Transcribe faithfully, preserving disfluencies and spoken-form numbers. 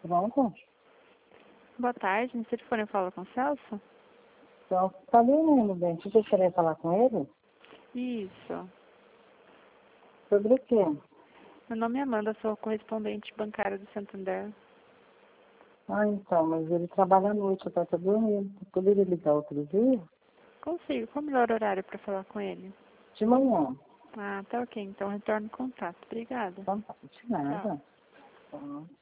Pronto? Boa tarde, no telefone eu falo com o Celso? Então, tá dormindo, bem. Você gostaria de falar com ele? Isso. Sobre o quê? Meu nome é Amanda, sou correspondente bancária do Santander. Ah, então, mas ele trabalha à noite, eu tô dormindo. Poderia ligar outro dia? Consigo. Qual o melhor horário para falar com ele? De manhã. Ah, tá ok. Então retorno o contato. Obrigada. Então, tá, de Tchau. nada. Tá.